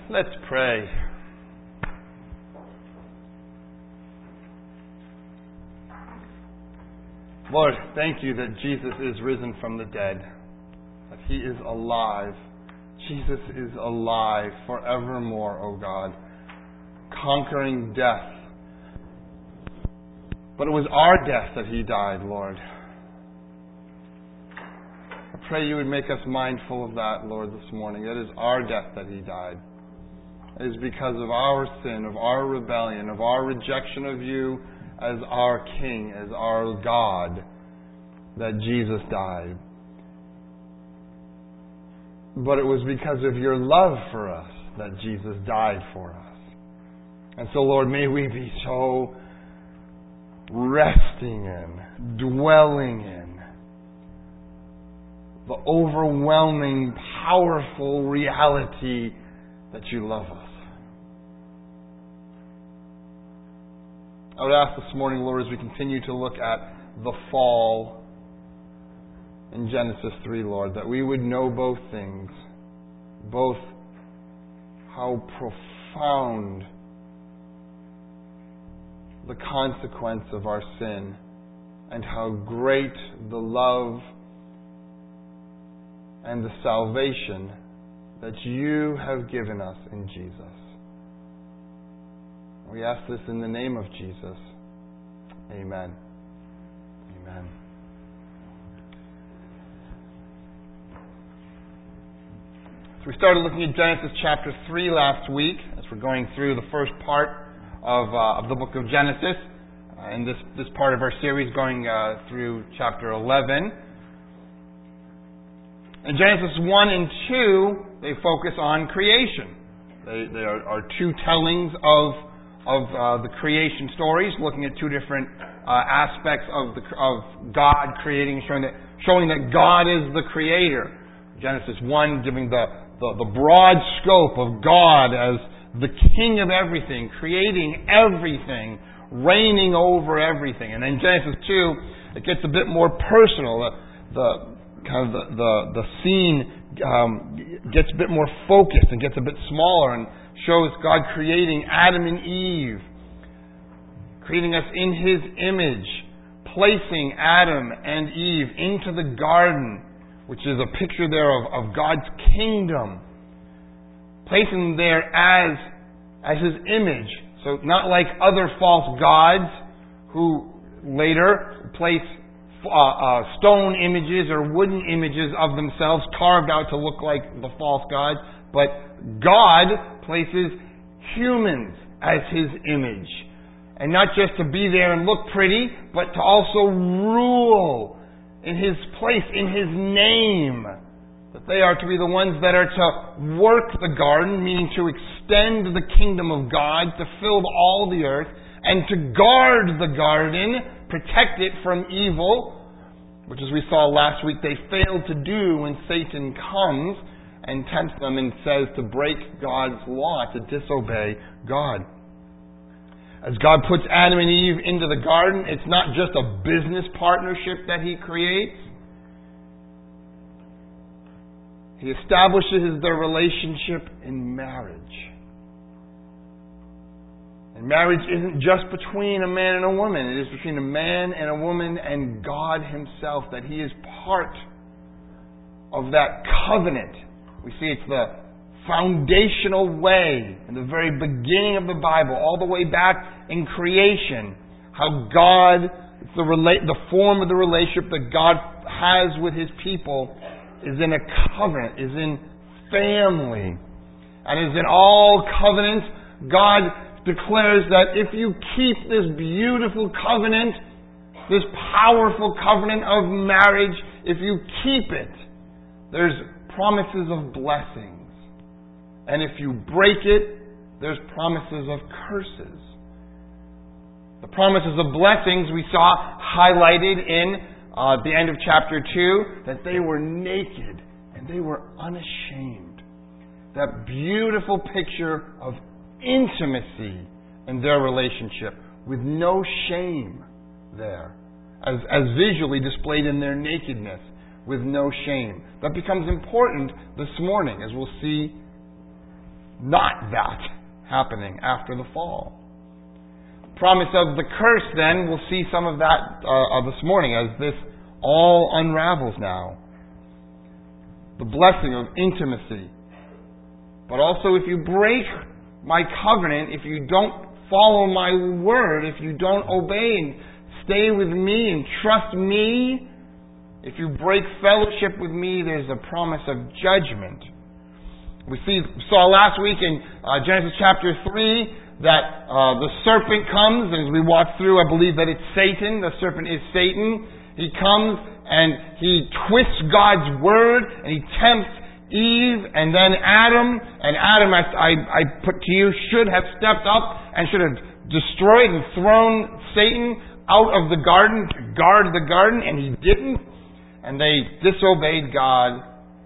Let's pray. Lord, thank you that Jesus is risen from the dead, that He is alive. Jesus is alive forevermore, O God, conquering death. But it was our death that He died, Lord. I pray you would make us mindful of that, Lord, this morning. It is our death that He died. It is because of our sin, of our rebellion, of our rejection of you as our King, as our God, that Jesus died. But it was because of your love for us that Jesus died for us. And so, Lord, may we be so resting in, dwelling in the overwhelming, powerful reality that you love us. I would ask this morning, Lord, as we continue to look at the fall in Genesis 3, Lord, that we would know both things, both how profound the consequence of our sin and how great the love and the salvation that you have given us in Jesus. We ask this in the name of Jesus. Amen. Amen. So we started looking at Genesis chapter 3 last week as we're going through the first part of the book of Genesis. And this part of our series going through chapter 11. In Genesis 1 and 2, they focus on creation. They are two tellings of the creation stories, looking at two different aspects of God creating, showing that God is the creator. Genesis 1 giving the broad scope of God as the King of everything, creating everything, reigning over everything. And then Genesis 2, it gets a bit more personal. The scene gets a bit more focused and gets a bit smaller and shows God creating Adam and Eve, creating us in His image, placing Adam and Eve into the garden, which is a picture there of God's kingdom, placing them there as His image. So not like other false gods who later place stone images or wooden images of themselves carved out to look like the false gods, but God places humans as His image. And not just to be there and look pretty, but to also rule in His place, in His name. That they are to be the ones that are to work the garden, meaning to extend the kingdom of God, to fill all the earth, and to guard the garden, protect it from evil, which as we saw last week, they failed to do when Satan comes and tempts them and says to break God's law, to disobey God. As God puts Adam and Eve into the garden, it's not just a business partnership that He creates. He establishes their relationship in marriage. And marriage isn't just between a man and a woman. It is between a man and a woman and God Himself, that He is part of that covenant. We see it's the foundational way in the very beginning of the Bible, all the way back in creation, how God, the form of the relationship that God has with His people is in a covenant, is in family. And as in all covenants, God declares that if you keep this beautiful covenant, this powerful covenant of marriage, if you keep it, there's promises of blessings. And if you break it, there's promises of curses. The promises of blessings we saw highlighted in the end of chapter 2, that they were naked and they were unashamed. That beautiful picture of intimacy in their relationship with no shame there, as visually displayed in their nakedness with no shame. That becomes important this morning as we'll see not that happening after the fall. Promise of the curse, then, we'll see some of that this morning as this all unravels now. The blessing of intimacy. But also, if you break my covenant, if you don't follow my word, if you don't obey and stay with me and trust me, if you break fellowship with me, there's a promise of judgment. We saw last week in Genesis chapter 3 that the serpent comes, and as we walk through, I believe that it's Satan. The serpent is Satan. He comes and he twists God's word, and he tempts Eve, and then Adam. And Adam, I put to you, should have stepped up and should have destroyed and thrown Satan out of the garden to guard the garden, and he didn't. And they disobeyed God,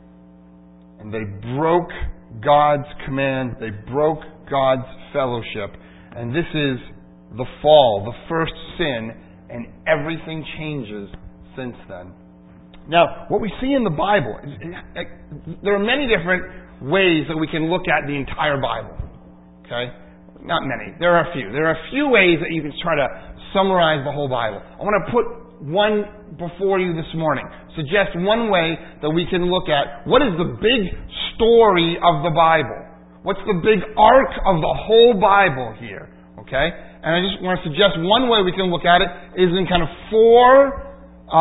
and they broke God's command. They broke God's fellowship. And this is the fall, the first sin, and everything changes since then. Now, what we see in the Bible, there are many different ways that we can look at the entire Bible. Okay? Not many. There are a few. There are a few ways that you can try to summarize the whole Bible. I want to put one before you this morning. Suggest one way that we can look at what is the big story of the Bible. What's the big arc of the whole Bible here? Okay? And I just want to suggest one way we can look at it is in kind of four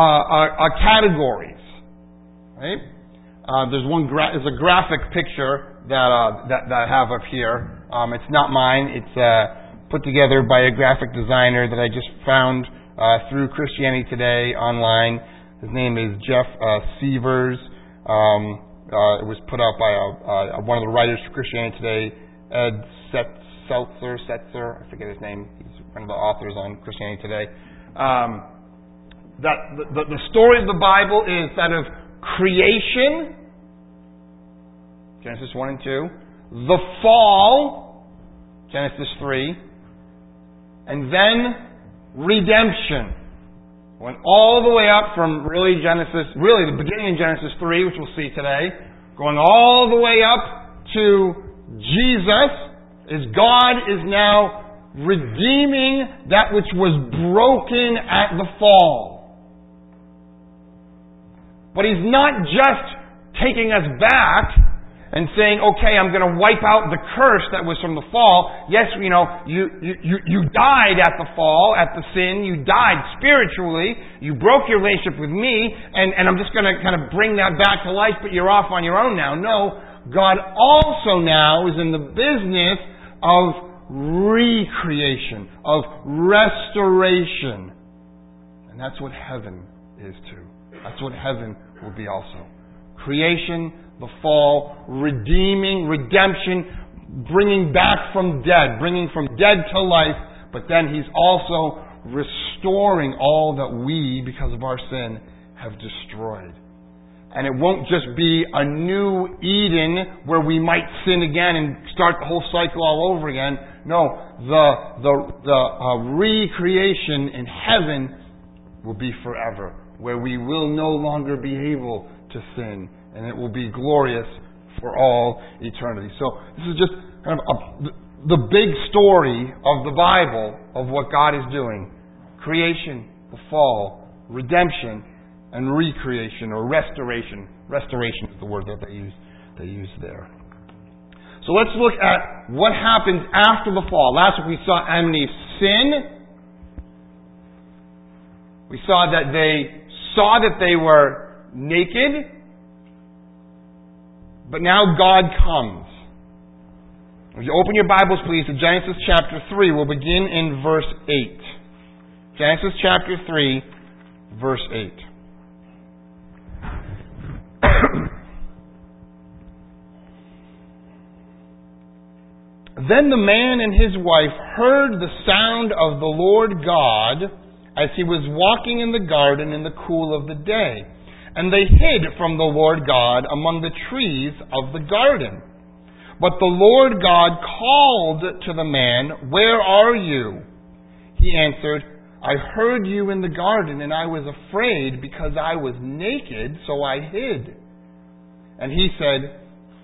categories. Right? There's a graphic picture that I have up here. It's not mine. It's put together by a graphic designer that I just found through Christianity Today online. His name is Jeff Sievers. It was put out by one of the writers for Christianity Today, Ed Setzer. I forget his name. He's one of the authors on Christianity Today. The story of the Bible is that of creation, Genesis 1 and 2, the fall, Genesis 3, and then redemption. Went all the way up from really the beginning in Genesis 3, which we'll see today, going all the way up to Jesus, as God is now redeeming that which was broken at the fall. But He's not just taking us back and saying, okay, I'm going to wipe out the curse that was from the fall. Yes, you died at the fall, at the sin. You died spiritually. You broke your relationship with me, and I'm just going to kind of bring that back to life, but you're off on your own now. No, God also now is in the business of recreation, of restoration. And that's what heaven is too. That's what heaven will be also. Creation, the fall, redeeming, redemption, bringing back from dead, bringing from dead to life, but then He's also restoring all that we, because of our sin, have destroyed. And it won't just be a new Eden where we might sin again and start the whole cycle all over again. No, the recreation in heaven will be forever, where we will no longer be able to sin, and it will be glorious for all eternity. So this is just kind of the big story of the Bible of what God is doing. Creation, the fall, redemption, and recreation or restoration. Restoration is the word that they use there. So let's look at what happens after the fall. Last week we saw Adam and Eve sin. We saw that they were naked. But now God comes. If you open your Bibles, please, to Genesis chapter 3. We'll begin in verse 8. Genesis chapter 3, verse 8. Then the man and his wife heard the sound of the Lord God as He was walking in the garden in the cool of the day. And they hid from the Lord God among the trees of the garden. But the Lord God called to the man, "Where are you?" He answered, "I heard you in the garden, and I was afraid because I was naked, so I hid." And he said,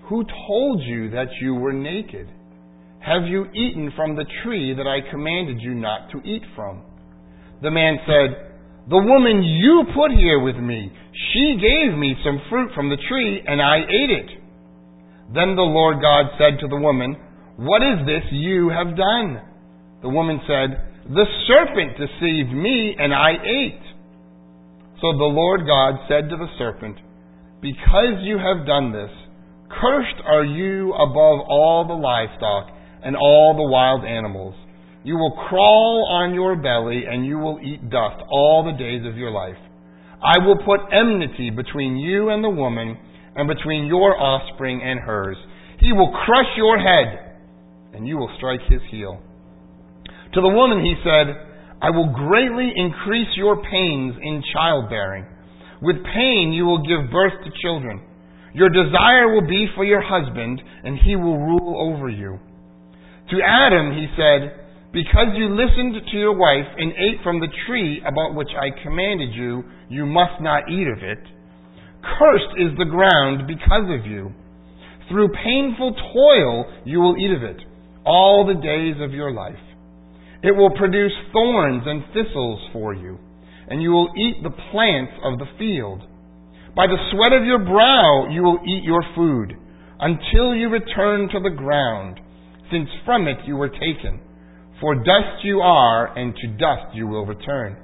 who told you that you were naked? Have you eaten from the tree that I commanded you not to eat from?" The man said, "The woman you put here with me, she gave me some fruit from the tree, and I ate it." Then the Lord God said to the woman, "What is this you have done?" The woman said, "The serpent deceived me, and I ate." So the Lord God said to the serpent, "Because you have done this, cursed are you above all the livestock and all the wild animals. You will crawl on your belly, and you will eat dust all the days of your life. I will put enmity between you and the woman, and between your offspring and hers. He will crush your head, and you will strike his heel." To the woman he said, "I will greatly increase your pains in childbearing. With pain you will give birth to children. Your desire will be for your husband, and he will rule over you." To Adam he said, "Because you listened to your wife and ate from the tree about which I commanded you, you must not eat of it. Cursed is the ground because of you. Through painful toil you will eat of it all the days of your life. It will produce thorns and thistles for you, and you will eat the plants of the field. By the sweat of your brow you will eat your food, until you return to the ground, since from it you were taken. For dust you are, and to dust you will return."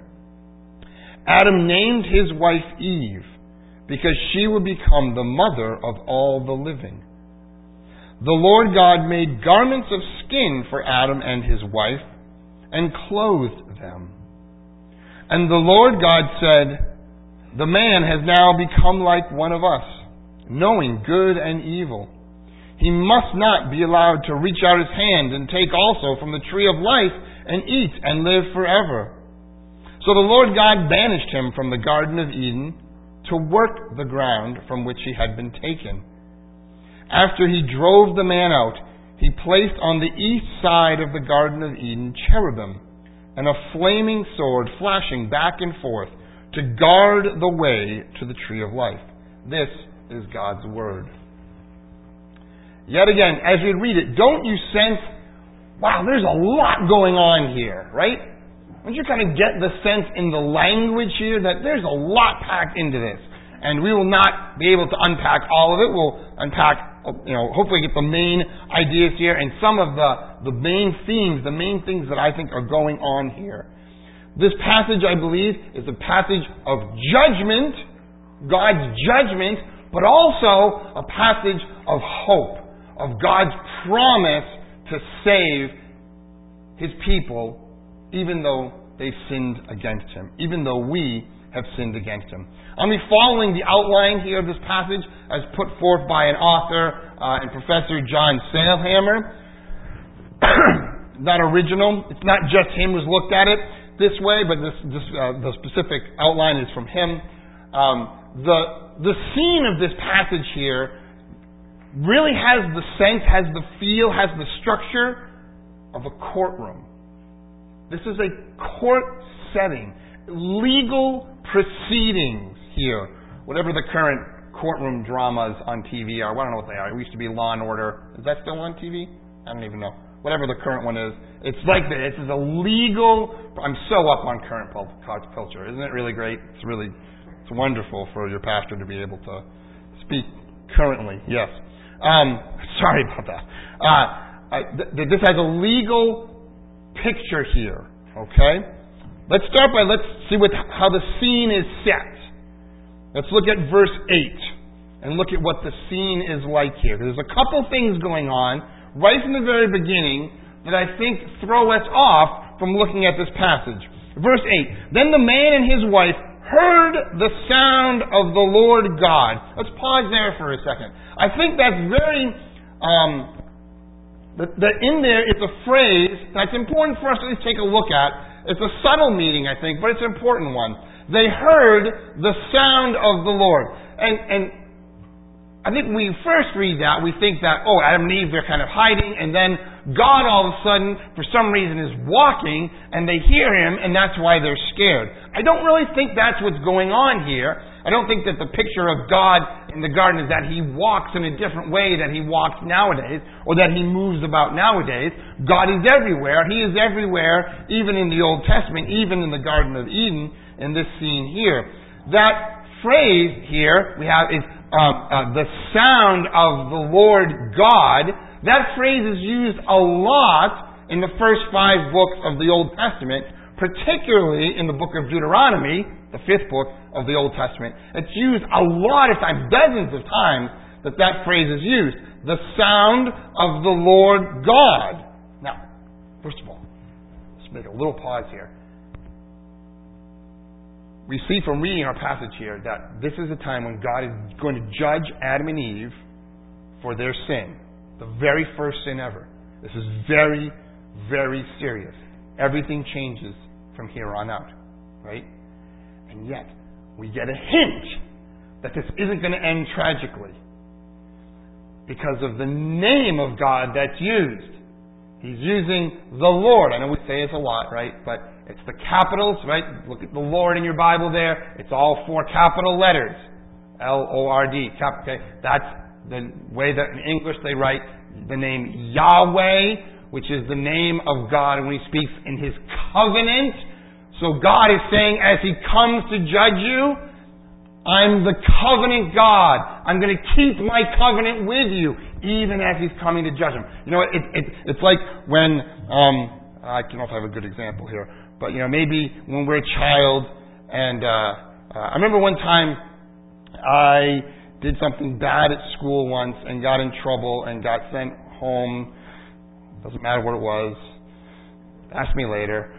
Adam named his wife Eve, because she would become the mother of all the living. The Lord God made garments of skin for Adam and his wife, and clothed them. And the Lord God said, "The man has now become like one of us, knowing good and evil. He must not be allowed to reach out his hand and take also from the tree of life and eat and live forever." So the Lord God banished him from the Garden of Eden to work the ground from which he had been taken. After he drove the man out, he placed on the east side of the Garden of Eden cherubim and a flaming sword flashing back and forth to guard the way to the tree of life. This is God's word. Yet again, as we read it, don't you sense, wow, there's a lot going on here, right? Don't you kind of get the sense in the language here that there's a lot packed into this? And we will not be able to unpack all of it. We'll unpack, hopefully get the main ideas here and some of the main themes, the main things that I think are going on here. This passage, I believe, is a passage of judgment, God's judgment, but also a passage of hope, of God's promise to save His people, even though they've sinned against Him, even though we have sinned against Him. I'll be following the outline here of this passage as put forth by an author and Professor John Sailhammer. Not original. It's not just him who's looked at it this way, but the specific outline is from him. The scene of this passage here really has the sense, has the feel, has the structure of a courtroom. This is a court setting, legal proceedings here. Whatever the current courtroom dramas on TV are. I don't know what they are. It used to be Law and Order. Is that still on TV? I don't even know. Whatever the current one is. It's like this. This is a legal... I'm so up on current culture. Isn't it really great? It's wonderful for your pastor to be able to speak currently. Yes. Sorry about that. This has a legal picture here. Okay? Let's start by, let's see how the scene is set. Let's look at verse 8 and look at what the scene is like here. There's a couple things going on right from the very beginning that I think throw us off from looking at this passage. Verse 8, "Then the man and his wife heard the sound of the Lord God." Let's pause there for a second. I think that's very... that in there is a phrase that's important for us to at least take a look at. It's a subtle meaning, I think, but it's an important one. They heard the sound of the Lord. And I think when we first read that, we think that, Adam and Eve, they're kind of hiding, and then God all of a sudden, for some reason, is walking, and they hear him, and that's why they're scared. I don't really think that's what's going on here. I don't think that the picture of God in the garden is that he walks in a different way that he walks nowadays, or that he moves about nowadays. God is everywhere. He is everywhere, even in the Old Testament, even in the Garden of Eden, in this scene here. That phrase here we have is the sound of the Lord God. That phrase is used a lot in the first 5 books of the Old Testament, particularly in the book of Deuteronomy, the 5th book of the Old Testament. It's used a lot of times, dozens of times, that phrase is used. The sound of the Lord God. Now, first of all, let's make a little pause here. We see from reading our passage here that this is a time when God is going to judge Adam and Eve for their sin. The very first sin ever. This is very, very serious. Everything changes from here on out. Right? And yet, we get a hint that this isn't going to end tragically because of the name of God that's used. He's using the Lord. I know we say this a lot, right? But it's the capitals, right? Look at the Lord in your Bible there. It's all 4 capital letters. L-O-R-D. Okay? That's the way that in English they write the name Yahweh, which is the name of God when he speaks in his covenant. So God is saying, as he comes to judge you, I'm the covenant God. I'm going to keep my covenant with you, even as he's coming to judge him. You know, it's like when, I don't know if I have a good example here, but, you know, maybe when we're a child, and I remember one time I did something bad at school once and got in trouble and got sent home. Doesn't matter what it was. Ask me later.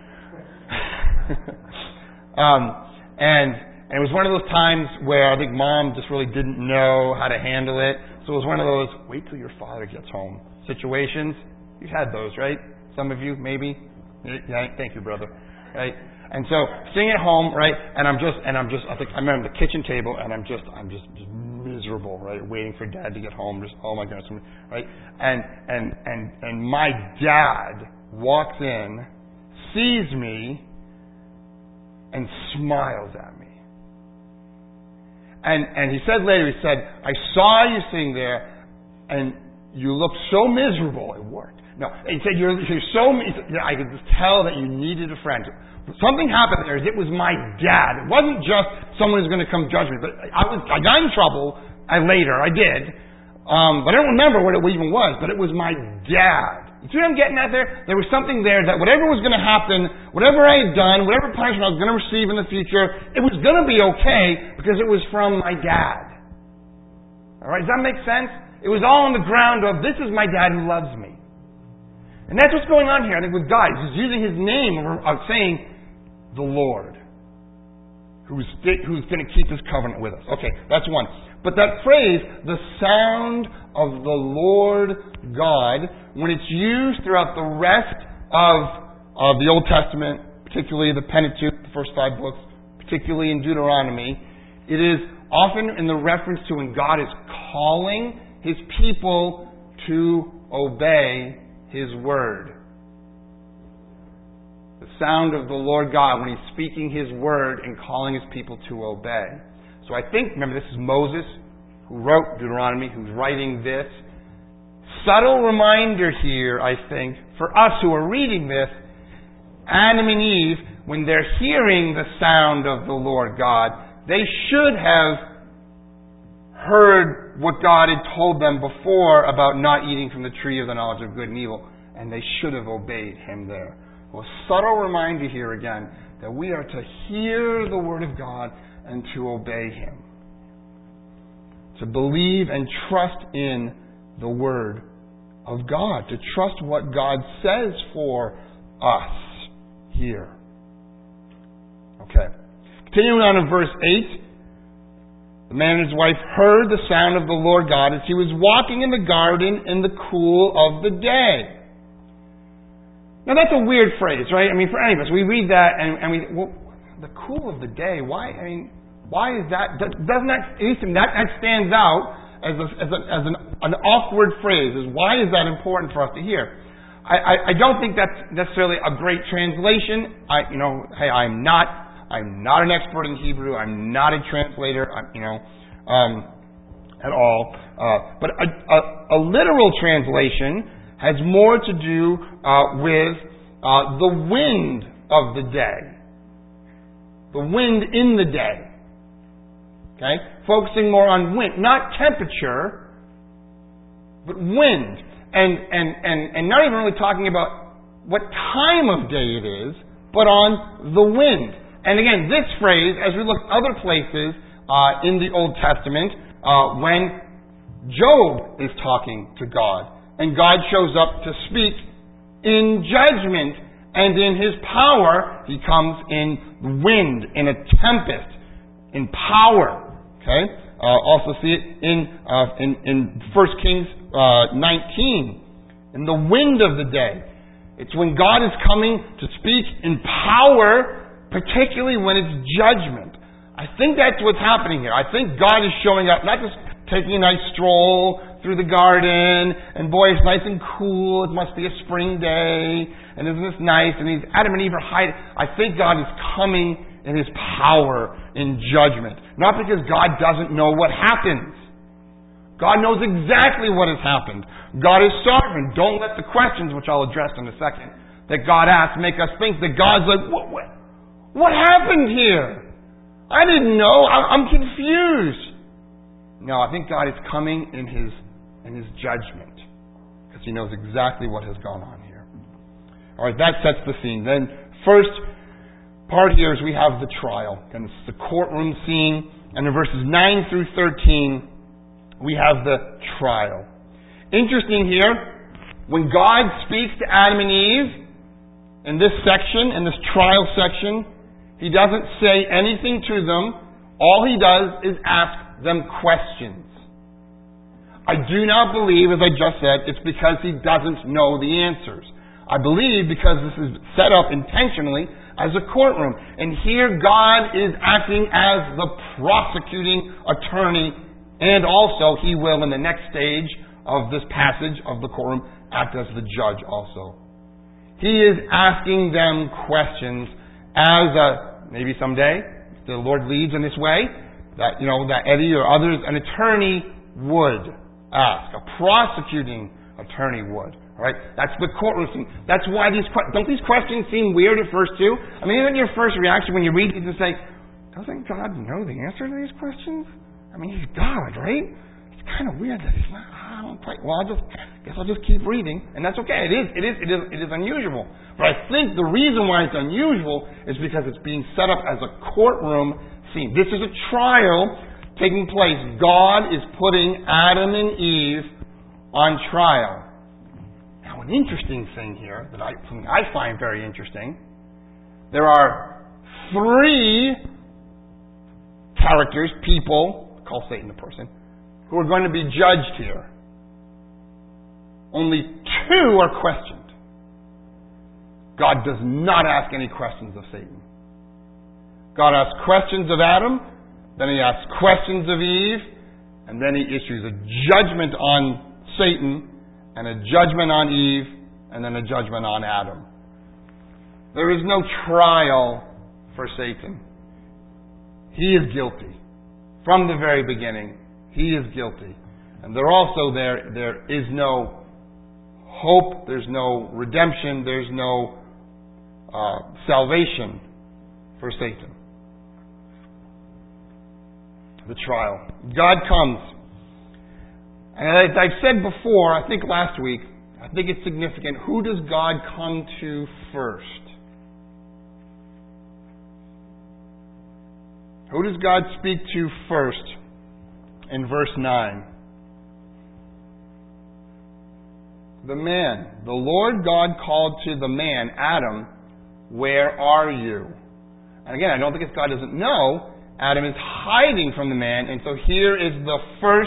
And it was one of those times where I think Mom just really didn't know how to handle it. So it was one of those wait till your father gets home situations. You've had those, right? Some of you, maybe. Yeah, thank you, brother. Right? And so sitting at home, right? And I'm just I think I'm at the kitchen table and I'm just miserable, right? Waiting for Dad to get home. Just oh my goodness, right? And my dad walks in, sees me, and smiles at me. And he said later, he said, I saw you sitting there, and you looked so miserable. It worked. No, he said, you're so, I could just tell that you needed a friend. Something happened there. It was my dad. It wasn't just someone who's going to come judge me, but I got in trouble later. I did. But I don't remember what it even was, but it was my dad. You see what I'm getting at there? There was something there that whatever was going to happen, whatever I had done, whatever punishment I was going to receive in the future, it was going to be okay because it was from my dad. Alright, does that make sense? It was all on the ground of, this is my dad who loves me. And that's what's going on here, I think, with God. He's using his name of saying, the Lord, who's going to keep his covenant with us. Okay, that's one. But that phrase, the sound of the Lord God, when it's used throughout the rest of the Old Testament, particularly the Pentateuch, the first 5 books, particularly in Deuteronomy, it is often in the reference to when God is calling his people to obey his word. The sound of the Lord God when he's speaking his word and calling his people to obey. So I think, remember, this is Moses who wrote Deuteronomy, who's writing this. Subtle reminder here, I think, for us who are reading this, Adam and Eve, when they're hearing the sound of the Lord God, they should have heard what God had told them before about not eating from the tree of the knowledge of good and evil, and they should have obeyed him there. Well, a subtle reminder here again that we are to hear the word of God and to obey him. To believe and trust in the word of God. To trust what God says for us here. Okay. Continuing on in verse 8. The man and his wife heard the sound of the Lord God as he was walking in the garden in the cool of the day. Now that's a weird phrase, right? I mean, for any of us, we read that and we, well, the cool of the day, why? I mean, why is that? Doesn't that, at least that stands out as an awkward phrase. Is why is that important for us to hear? I don't think that's necessarily a great translation. I'm not an expert in Hebrew. I'm not a translator. At all. But a literal translation has more to do with the wind of the day. The wind in the day. Okay? Focusing more on wind. Not temperature, but wind. And not even really talking about what time of day it is, but on the wind. And again, this phrase, as we look other places in the Old Testament, when Job is talking to God, and God shows up to speak in judgment, and in His power, He comes in wind, in a tempest, in power. Okay? Also see it in 1 Kings 19, in the wind of the day. It's when God is coming to speak in power, particularly when it's judgment. I think that's what's happening here. I think God is showing up, not just taking a nice stroll through the garden, and boy, it's nice and cool, it must be a spring day, and isn't this nice, and Adam and Eve are hiding. I think God is coming in His power, in judgment. Not because God doesn't know what happens. God knows exactly what has happened. God is sovereign. Don't let the questions, which I'll address in a second, that God asks make us think that God's like, what happened here? I didn't know. I'm confused. No, I think God is coming in His judgment, because He knows exactly what has gone on here. All right, that sets the scene. Then, first part here is we have the trial. And it's the courtroom scene. And in verses 9 through 13, we have the trial. Interesting here, when God speaks to Adam and Eve in this section, in this trial section, He doesn't say anything to them. All He does is ask them questions. I do not believe, as I just said, it's because He doesn't know the answers. I believe because this is set up intentionally as a courtroom. And here God is acting as the prosecuting attorney, and also He will, in the next stage of this passage of the courtroom, act as the judge also. He is asking them questions as maybe someday, if the Lord leads in this way, that Eddie or others, an attorney would ask. A prosecuting attorney would. All right? That's the courtroom scene. That's why don't these questions seem weird at first too? I mean, even your first reaction when you read it, you say, doesn't God know the answer to these questions? I mean, He's God, right? It's kind of weird that He's not. I don't quite. Well, I'll just keep reading, and that's okay. It is unusual. But I think the reason why it's unusual is because it's being set up as a courtroom scene. This is a trial taking place. God is putting Adam and Eve on trial. Now, an interesting thing here something I find very interesting. There are 3 characters, people, call Satan a person, who are going to be judged here. Only 2 are questioned. God does not ask any questions of Satan. God asks questions of Adam, then He asks questions of Eve, and then He issues a judgment on Satan, and a judgment on Eve, and then a judgment on Adam. There is no trial for Satan. He is guilty. From the very beginning, he is guilty. And there is no hope, there's no redemption, there's no salvation for Satan. The trial. God comes. And as I've said before, I think last week, I think it's significant. Who does God come to first? Who does God speak to first in verse 9? The man. The Lord God called to the man, Adam, where are you? And again, I don't think it's God doesn't know. Adam is hiding from the man, and so here is the first,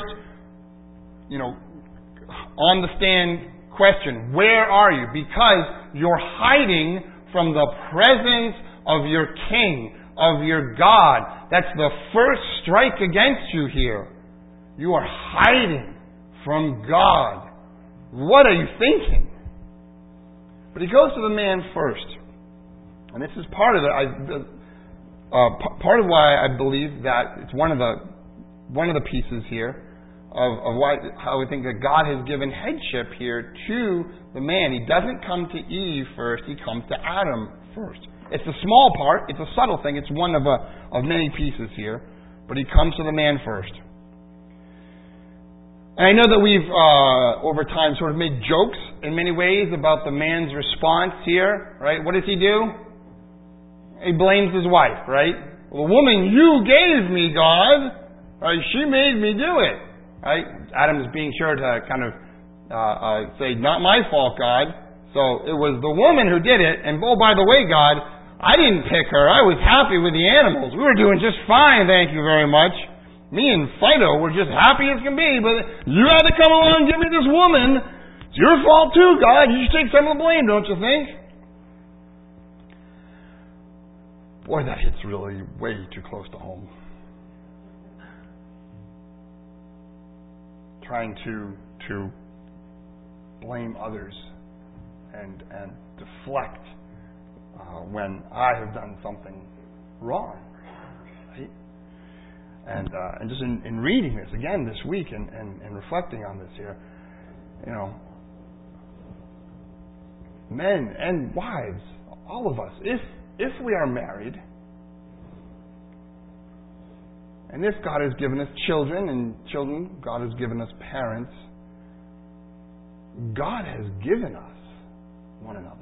on the stand question. Where are you? Because you're hiding from the presence of your king, of your God. That's the first strike against you here. You are hiding from God. What are you thinking? But he goes to the man first. And this is part of it. Part of why I believe that it's one of the pieces here of how we think that God has given headship here to the man. He doesn't come to Eve first, he comes to Adam first. It's a small part, it's a subtle thing, it's one of many pieces here, but he comes to the man first. And I know that we've, over time, sort of made jokes in many ways about the man's response here, right? What does he do? He blames his wife, right? Well, the woman you gave me, God, right? She made me do it, right? Adam is being sure to kind of say, not my fault, God. So it was the woman who did it, and oh, by the way, God, I didn't pick her. I was happy with the animals. We were doing just fine, thank you very much. Me and Fido were just happy as can be, but you had to come along and give me this woman. It's your fault too, God. You should take some of the blame, don't you think? Boy, that hits really way too close to home. Trying to blame others and deflect when I have done something wrong. Right? And just in reading this again this week and reflecting on this here, men and wives, all of us, if we are married, and if God has given us children, and children, God has given us parents, God has given us one another.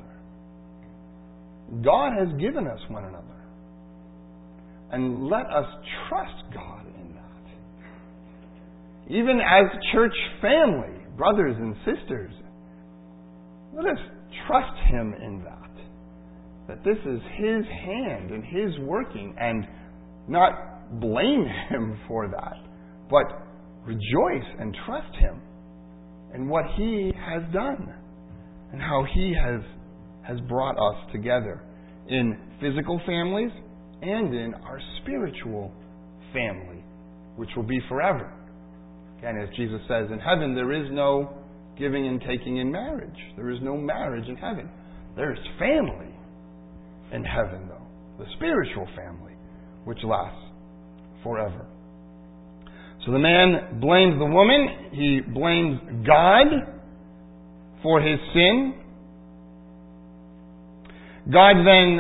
God has given us one another. And let us trust God in that. Even as church family, brothers and sisters, let us trust Him in that. That this is His hand and His working, and not blame Him for that, but rejoice and trust Him in what He has done and how He has brought us together in physical families and in our spiritual family, which will be forever. Again, as Jesus says, in heaven there is no giving and taking in marriage. There is no marriage in heaven. There is family in heaven, though. The spiritual family, which lasts forever. So the man blames the woman. He blames God for his sin. God then,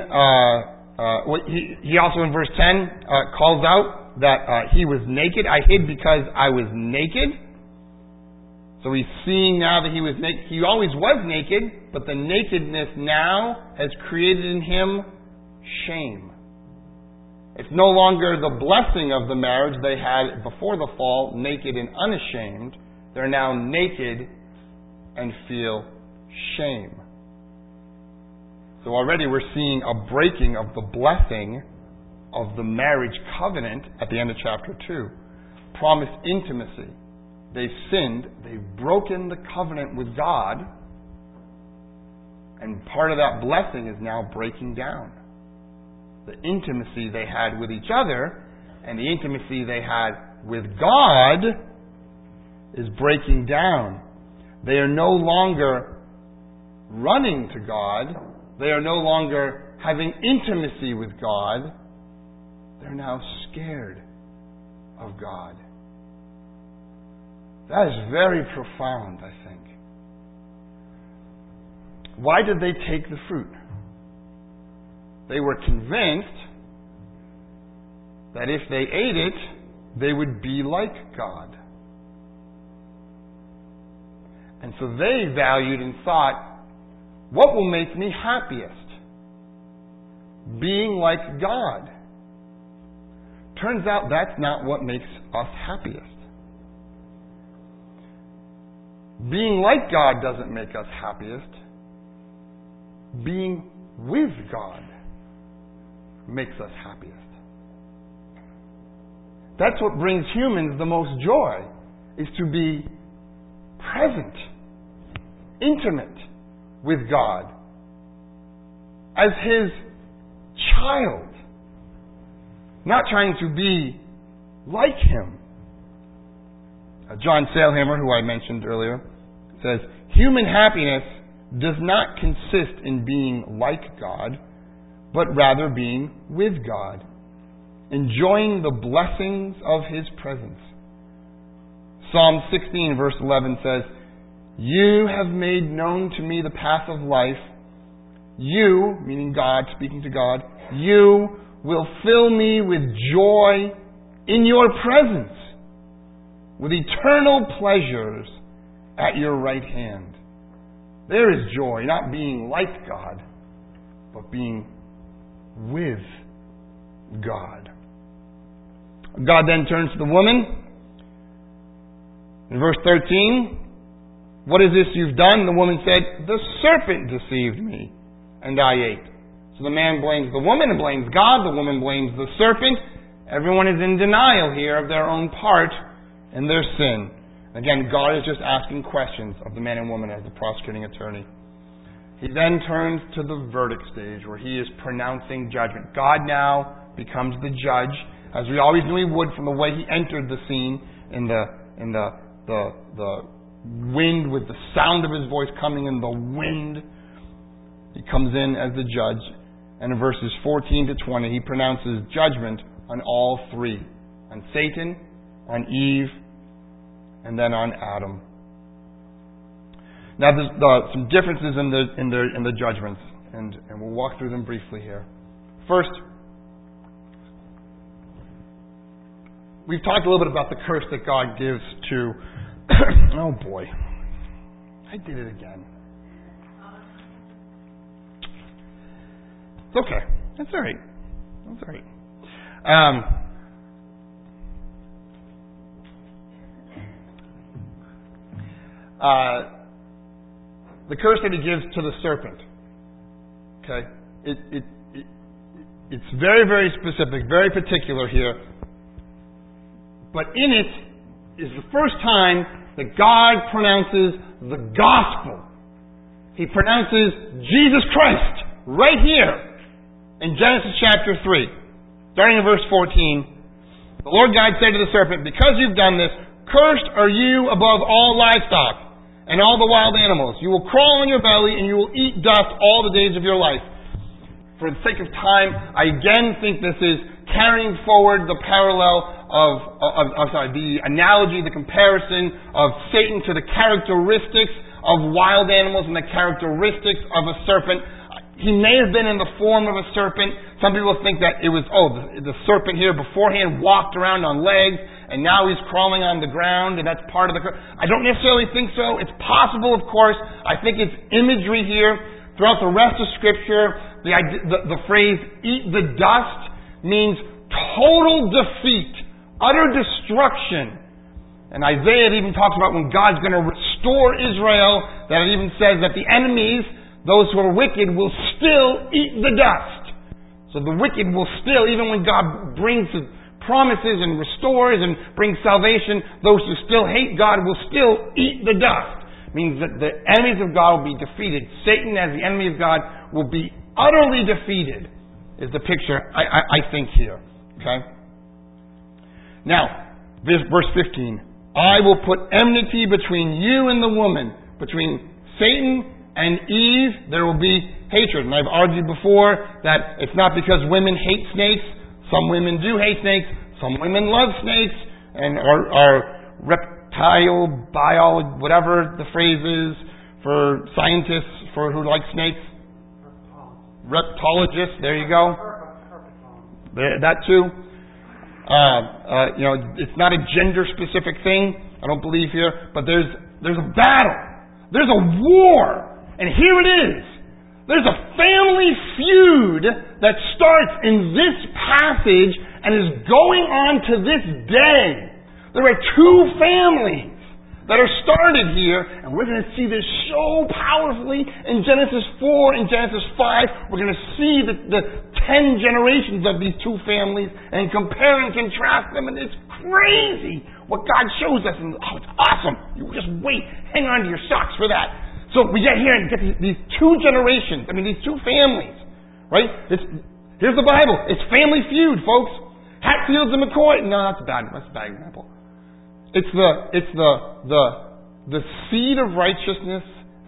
he also in verse 10 calls out that he was naked. I hid because I was naked. So he's seeing now that he was naked. He always was naked, but the nakedness now has created in him shame. It's no longer the blessing of the marriage they had before the fall, naked and unashamed. They're now naked and feel shame. So already we're seeing a breaking of the blessing of the marriage covenant at the end of chapter 2. Promised intimacy. They've sinned. They've broken the covenant with God. And part of that blessing is now breaking down. The intimacy they had with each other and the intimacy they had with God is breaking down. They are no longer running to God. They are no longer having intimacy with God. They're now scared of God. That is very profound, I think. Why did they take the fruit? They were convinced that if they ate it, they would be like God. And so they valued and thought, what will make me happiest? Being like God. Turns out that's not what makes us happiest. Being like God doesn't make us happiest. Being with God makes us happiest. That's what brings humans the most joy, is to be present, intimate with God as His child, not trying to be like Him. John Sailhamer, who I mentioned earlier, says, human happiness does not consist in being like God, but rather being with God, enjoying the blessings of His presence. Psalm 16 verse 11 says, "You have made known to me the path of life. You," meaning God, speaking to God, "you will fill me with joy in your presence, with eternal pleasures at your right hand." There is joy, not being like God, but being with God. God then turns to the woman. In verse 13, "What is this you've done?" The woman said, "The serpent deceived me, and I ate." So the man blames the woman and blames God. The woman blames the serpent. Everyone is in denial here of their own part in their sin. Again, God is just asking questions of the man and woman as the prosecuting attorney. He then turns to the verdict stage where He is pronouncing judgment. God now becomes the judge, as we always knew He would from the way He entered the scene in the wind, with the sound of His voice coming in the wind. He comes in as the judge. And in verses 14 to 20, He pronounces judgment on all three. On Satan, on Eve, and then on Adam. Now, there's some differences in the judgments, and we'll walk through them briefly here. First, we've talked a little bit about the curse that God gives to... oh boy. I did it again. It's okay. That's all right. That's all right. The curse that He gives to the serpent. Okay? It's very, very specific, very particular here. But in it is the first time that God pronounces the gospel. He pronounces Jesus Christ right here in Genesis chapter 3. Starting in verse 14. "The Lord God said to the serpent, 'Because you've done this, cursed are you above all livestock and all the wild animals. You will crawl on your belly and you will eat dust all the days of your life.'" For the sake of time, I again think this is carrying forward the parallel the analogy, the comparison of Satan to the characteristics of wild animals and the characteristics of a serpent. He may have been in the form of a serpent. Some people think that it was, the serpent here beforehand walked around on legs, and now he's crawling on the ground, and that's part of the... I don't necessarily think so. It's possible, of course. I think it's imagery here. Throughout the rest of Scripture, the phrase, "eat the dust," means total defeat, utter destruction. And Isaiah even talks about when God's going to restore Israel, that it even says that the enemies, those who are wicked, will still eat the dust. So the wicked will still, even when God brings promises and restores and brings salvation, those who still hate God will still eat the dust. It means that the enemies of God will be defeated. Satan, as the enemy of God, will be utterly defeated, is the picture I think here. Okay? Now, verse 15. "I will put enmity between you and the woman." Between Satan and Eve, there will be hatred. And I've argued before that it's not because women hate snakes. Some women do hate snakes. Some women love snakes and are reptile biology, whatever the phrase is for scientists who like snakes. Reptologists. There you go. That too. It's not a gender-specific thing. I don't believe here, but there's a battle. There's a war. And here it is. There's a family feud that starts in this passage and is going on to this day. There are two families that are started here, and we're going to see this so powerfully in Genesis 4 and Genesis 5. We're going to see the 10 generations of these two families and compare and contrast them, and it's crazy what God shows us. And it's awesome. You just wait. Hang on to your socks for that. So we get here and get these two generations. these two families, right? Here's the Bible. It's Family Feud, folks. Hatfields and McCoy. No, that's a bad example. It's the seed of righteousness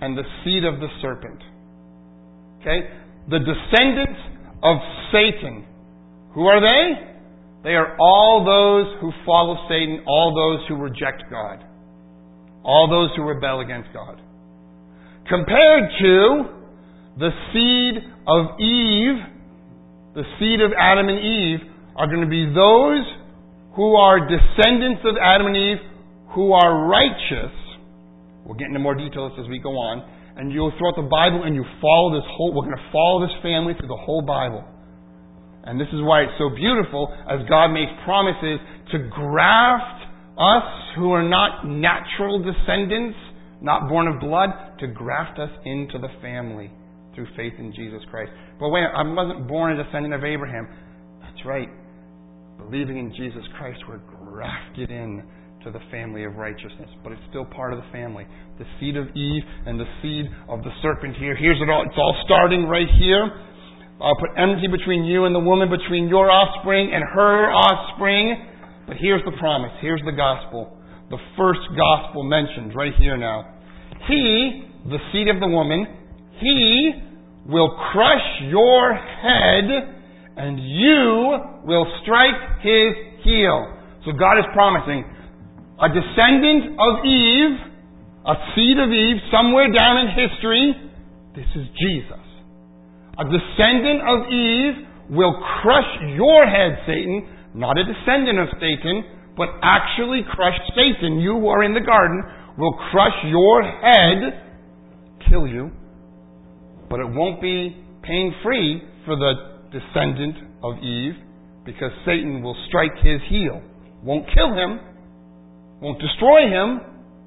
and the seed of the serpent. Okay? The descendants of Satan. Who are they? They are all those who follow Satan, all those who reject God, all those who rebel against God. Compared to the seed of Eve, the seed of Adam and Eve, are going to be those who are descendants of Adam and Eve, who are righteous. We'll get into more details as we go on. And you'll throughout the Bible and you follow this whole, we're going to follow this family through the whole Bible. And this is why it's so beautiful as God makes promises to graft us who are not natural descendants, not born of blood, to graft us into the family through faith in Jesus Christ. But wait, I wasn't born a descendant of Abraham. That's right. Believing in Jesus Christ, we're grafted in to the family of righteousness. But it's still part of the family. The seed of Eve and the seed of the serpent here. Here's it all. It's all starting right here. I'll put enmity between you and the woman, between your offspring and her offspring. But here's the promise. Here's the gospel. The first gospel mentioned right here now. He, the seed of the woman, he will crush your head and you will strike his heel. So God is promising a descendant of Eve, a seed of Eve, somewhere down in history. This is Jesus. A descendant of Eve will crush your head, Satan. Not a descendant of Satan, but actually crush Satan. You who are in the garden will crush your head, kill you. But it won't be pain-free for the descendant of Eve, because Satan will strike his heel. Won't kill him, won't destroy him,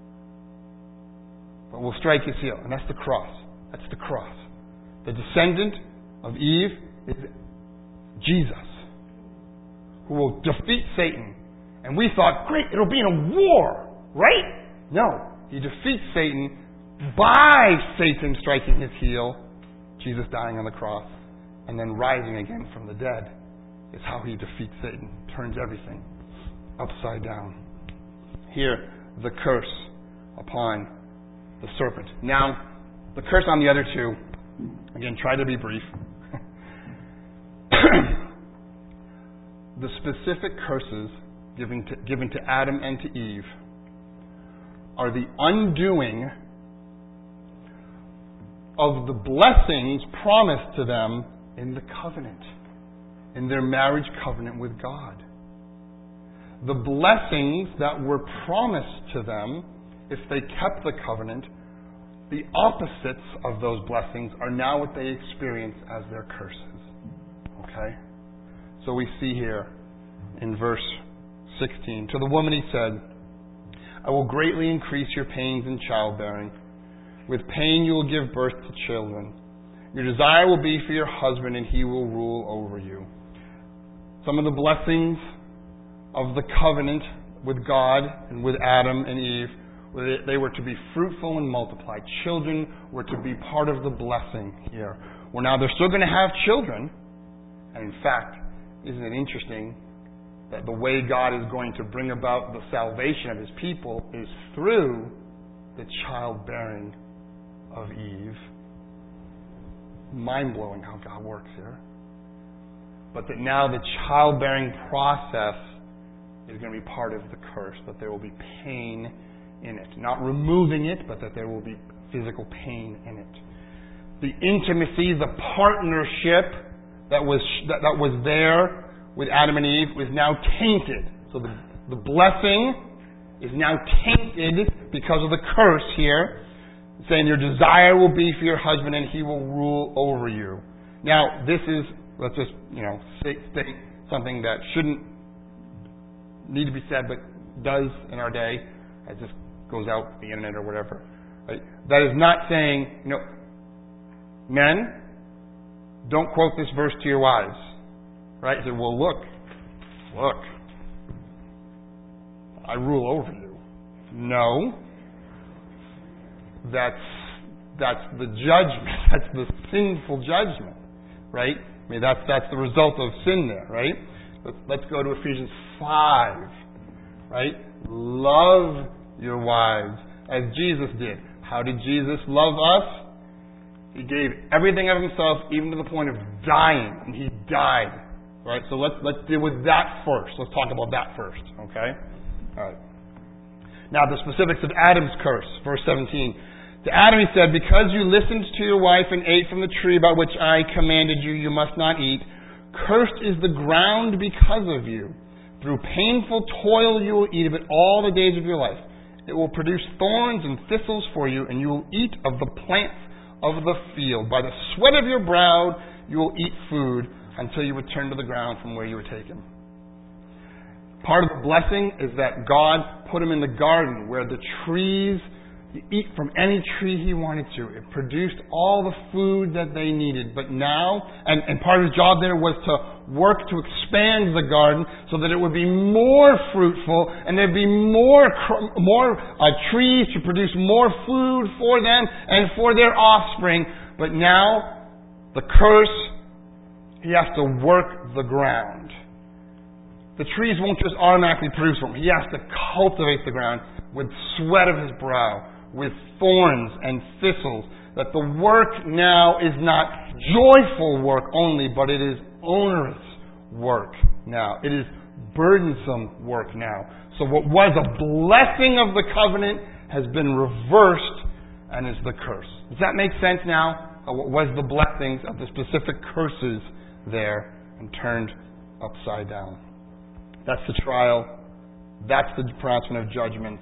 but will strike his heel. And that's the cross. That's the cross. The descendant of Eve is Jesus, who will defeat Satan. And we thought, great, it'll be in a war, right? No. He defeats Satan by Satan striking his heel, Jesus dying on the cross, and then rising again from the dead is how he defeats Satan. Turns everything upside down. Here, the curse upon the serpent. Now, the curse on the other two, again, try to be brief. The specific curses given to Adam and to Eve are the undoing of the blessings promised to them in the covenant, in their marriage covenant with God. The blessings that were promised to them, if they kept the covenant, the opposites of those blessings are now what they experience as their curses. Okay? So we see here in verse 16, to the woman he said, I will greatly increase your pains in childbearing. With pain you will give birth to children. Your desire will be for your husband, and he will rule over you. Some of the blessings of the covenant with God and with Adam and Eve, they were to be fruitful and multiply. Children were to be part of the blessing here. Well, now they're still going to have children. And in fact, isn't it interesting that the way God is going to bring about the salvation of his people is through the childbearing of Eve? Mind-blowing how God works here. But that now the childbearing process is going to be part of the curse, that there will be pain in it. Not removing it, but that there will be physical pain in it. The intimacy, the partnership that was there with Adam and Eve was now tainted. So the blessing is now tainted because of the curse here. It's saying your desire will be for your husband and he will rule over you. Now, this is, let's just, state something that shouldn't need to be said, but does in our day, as this goes out the internet or whatever. Right? That is not saying, men, don't quote this verse to your wives. Right? Say, well, look, I rule over you. No. That's the judgment. That's the sinful judgment. Right? I mean, that's the result of sin there, right? Let's go to Ephesians 5. Right? Love your wives as Jesus did. How did Jesus love us? He gave everything of himself, even to the point of dying, and he died. All right, so let's deal with that first. Let's talk about that first, okay? All right. Now, the specifics of Adam's curse, verse 17. To Adam he said, because you listened to your wife and ate from the tree about which I commanded you, you must not eat. Cursed is the ground because of you. Through painful toil you will eat of it all the days of your life. It will produce thorns and thistles for you, and you will eat of the plants of the field. By the sweat of your brow you will eat food until you return to the ground from where you were taken. Part of the blessing is that God put him in the garden where the trees, you eat from any tree he wanted to. It produced all the food that they needed. But now, and part of his job there was to work to expand the garden so that it would be more fruitful and there'd be more trees to produce more food for them and for their offspring. But now, the curse, he has to work the ground. The trees won't just automatically produce for him. He has to cultivate the ground with sweat of his brow, with thorns and thistles. That the work now is not joyful work only, but it is onerous work now. It is burdensome work now. So what was a blessing of the covenant has been reversed and is the curse. Does that make sense now? What was the blessings of the specific curses there and turned upside down? That's the trial. That's the pronouncement of judgment.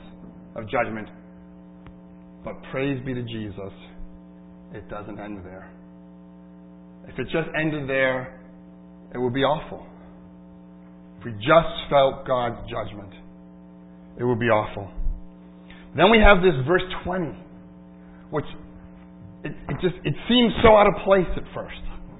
But praise be to Jesus, it doesn't end there. If it just ended there, it would be awful. If we just felt God's judgment, it would be awful. Then we have this verse 20, which it seems so out of place at first.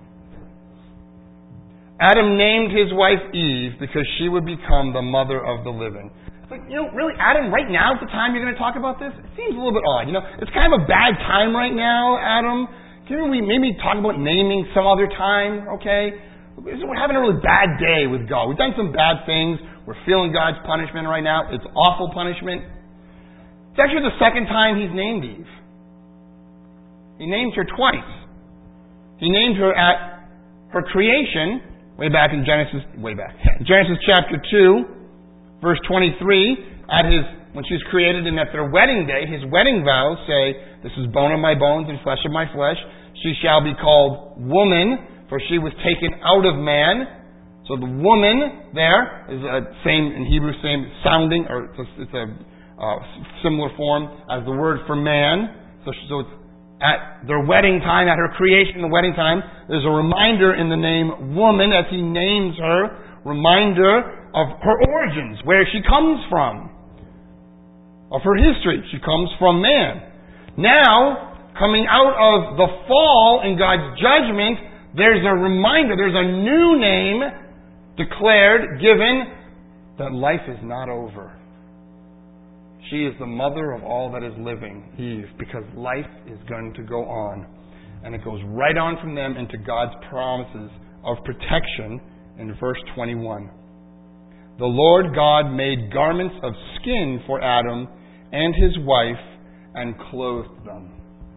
Adam named his wife Eve because she would become the mother of the living. It's like, really, Adam, right now is the time you're going to talk about this? It seems a little bit odd. It's kind of a bad time right now, Adam. Can we maybe talk about naming some other time, okay? We're having a really bad day with God. We've done some bad things. We're feeling God's punishment right now. It's awful punishment. It's actually the second time he's named Eve. He named her twice. He named her at her creation, Genesis chapter 2, verse 23, when she's created, and at their wedding day, his wedding vows say, this is bone of my bones and flesh of my flesh. She shall be called woman, for she was taken out of man. So the woman there is same in Hebrew, same sounding, or it's a similar form as the word for man. So it's at their wedding time, at her creation, the wedding time, there's a reminder in the name woman as he names her, reminder of her origins, where she comes from, of her history. She comes from man. Now, coming out of the fall and God's judgment, there's a reminder, there's a new name declared, given, that life is not over. She is the mother of all that is living, Eve, because life is going to go on. And it goes right on from them into God's promises of protection in verse 21. The Lord God made garments of skin for Adam and his wife and clothed them.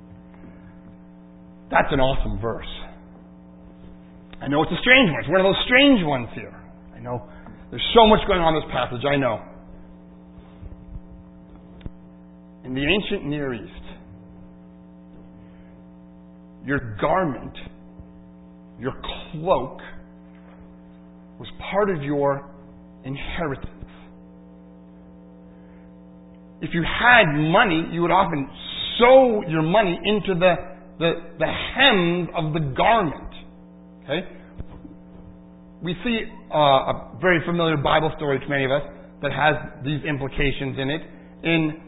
That's an awesome verse. I know it's a strange one. It's one of those strange ones here. I know there's so much going on in this passage, I know. In the ancient Near East, your garment, your cloak, was part of your inheritance. If you had money, you would often sew your money into the hem of the garment. Okay? We see a very familiar Bible story to many of us that has these implications in it. In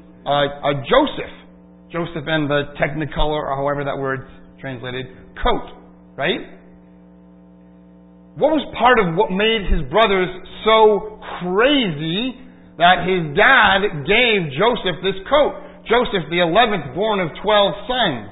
Joseph and the Technicolor, or however that word's translated, coat, right? What was part of what made his brothers so crazy that his dad gave Joseph this coat? Joseph, the 11th born of 12 sons.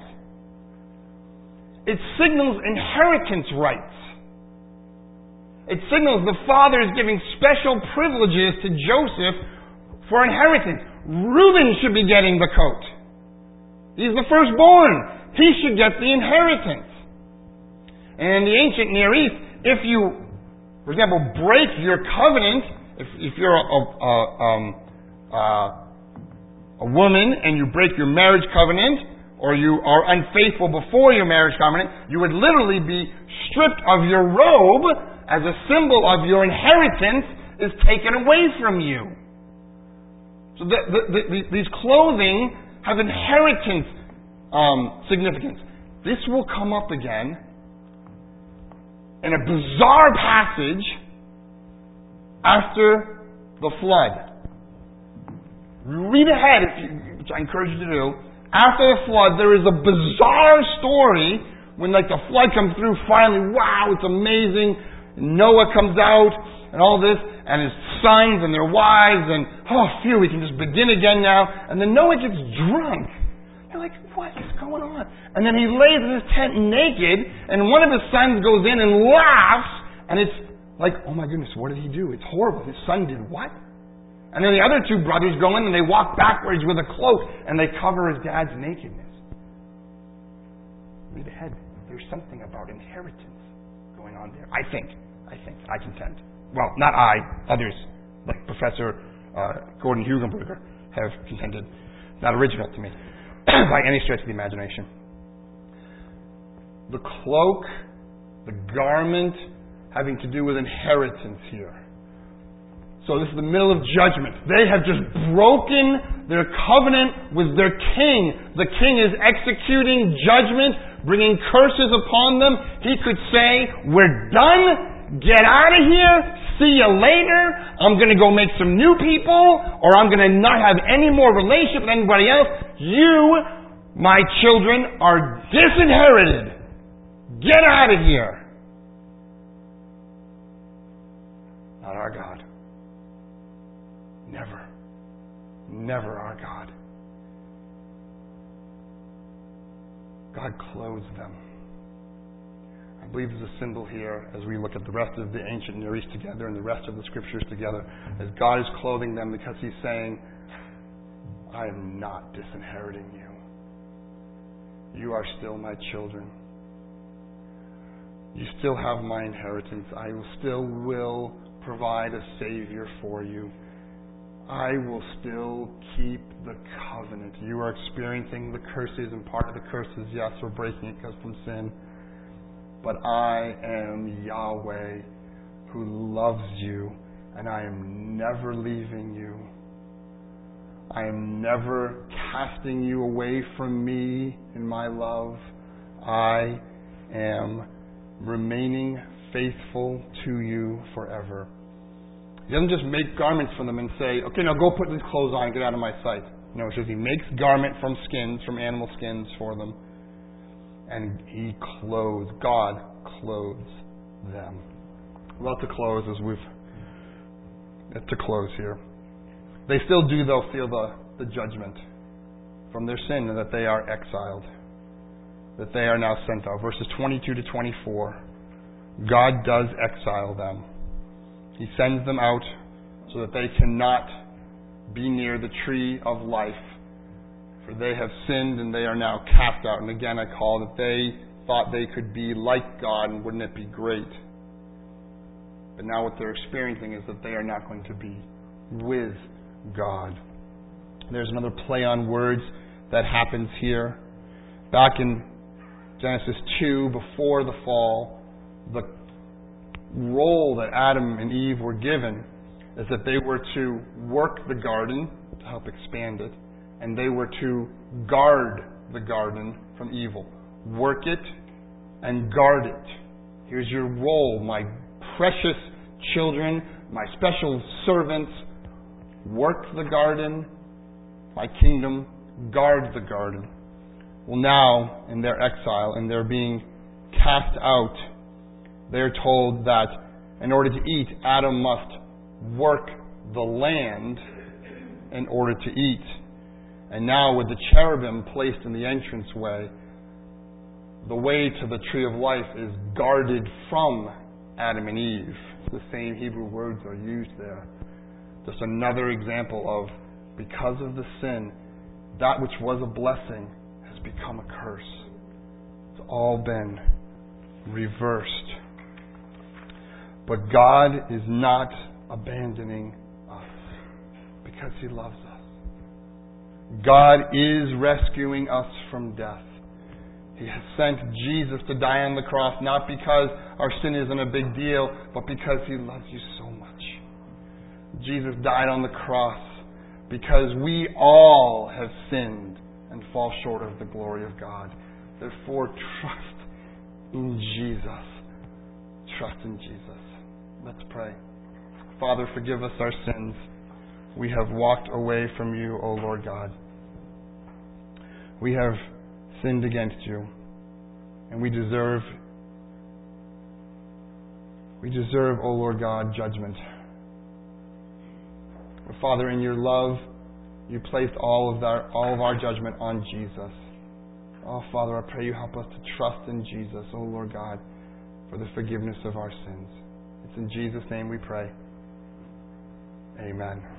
It signals inheritance rights. It signals the father is giving special privileges to Joseph for inheritance. Reuben should be getting the coat. He's the firstborn. He should get the inheritance. And in the ancient Near East, if you, for example, break your covenant, if you're a woman and you break your marriage covenant, or you are unfaithful before your marriage covenant, you would literally be stripped of your robe as a symbol of your inheritance is taken away from you. So these clothing have inheritance significance. This will come up again in a bizarre passage after the flood. Read ahead, which I encourage you to do. After the flood, there is a bizarre story when the flood comes through finally. Wow, it's amazing. Noah comes out and all this, and his sons and their wives, and phew, we can just begin again now. And then Noah gets drunk. You're like, what is going on? And then he lays in his tent naked, and one of his sons goes in and laughs, and it's like, oh my goodness, what did he do? It's horrible. His son did what? And then the other two brothers go in and they walk backwards with a cloak and they cover his dad's nakedness. Read ahead. There's something about inheritance going on there. I contend. Well, not I, others, like Professor Gordon Hugenberger, have contended. Not original to me, by any stretch of the imagination. The cloak, the garment, having to do with inheritance here. So this is the middle of judgment. They have just broken their covenant with their king. The king is executing judgment, bringing curses upon them. He could say, we're done. Get out of here. See you later. I'm going to go make some new people, or I'm going to not have any more relationship with anybody else. You, my children, are disinherited. Get out of here. Not our God. Never our God. God clothes them. I believe there's a symbol here as we look at the rest of the ancient Near East together and the rest of the scriptures together, as God is clothing them because He's saying, I am not disinheriting you. You are still my children. You still have my inheritance. I still will provide a Savior for you. I will still keep the covenant. You are experiencing the curses, and part of the curses, yes, we're breaking it because from sin. But I am Yahweh who loves you, and I am never leaving you. I am never casting you away from me in my love. I am remaining faithful to you forever. He doesn't just make garments for them and say, okay, now go put these clothes on and get out of my sight. No, it says He makes garment from skins, from animal skins for them. And He clothes, God clothes them. Well, to close here. They still do, though, feel the judgment from their sin and that they are exiled, that they are now sent out. Verses 22 to 24, God does exile them. He sends them out so that they cannot be near the tree of life. For they have sinned and they are now cast out. And again, I call that they thought they could be like God, and wouldn't it be great? But now what they're experiencing is that they are not going to be with God. There's another play on words that happens here. Back in Genesis 2, before the fall, the role that Adam and Eve were given is that they were to work the garden to help expand it, and they were to guard the garden from evil. Work it and guard it. Here's your role, my precious children, my special servants. Work the garden, my kingdom, guard the garden. Well, now, in their exile, and they're being cast out, they're told that in order to eat, Adam must work the land in order to eat. And now with the cherubim placed in the entranceway, the way to the tree of life is guarded from Adam and Eve. The same Hebrew words are used there. Just another example of, because of the sin, that which was a blessing has become a curse. It's all been reversed. But God is not abandoning us because He loves us. God is rescuing us from death. He has sent Jesus to die on the cross, not because our sin isn't a big deal, but because He loves you so much. Jesus died on the cross because we all have sinned and fall short of the glory of God. Therefore, trust in Jesus. Trust in Jesus. Let's pray. Father, forgive us our sins. We have walked away from You, O Lord God. We have sinned against You, and we deserve, O Lord God, judgment. But Father, in Your love, You placed all of our judgment on Jesus. Oh, Father, I pray You help us to trust in Jesus, O Lord God, for the forgiveness of our sins. It's in Jesus' name we pray. Amen.